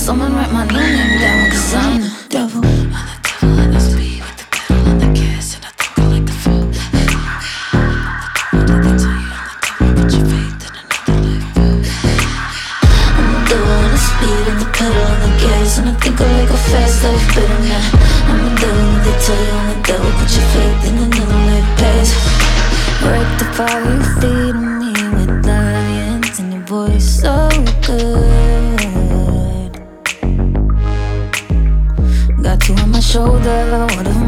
Someone write my new name down, 'cause I'm the devil. I'm the devil in the speed with the pedal on the gas, and I think I like the feel. The devil, did they tell you I'm the devil? Put your faith in another life. I'm the devil in the speed and the pedal on the gas, and I think I like a fast life better now. I'm the devil, did they tell you I'm the devil? Put your faith in another life. Pass. Rectify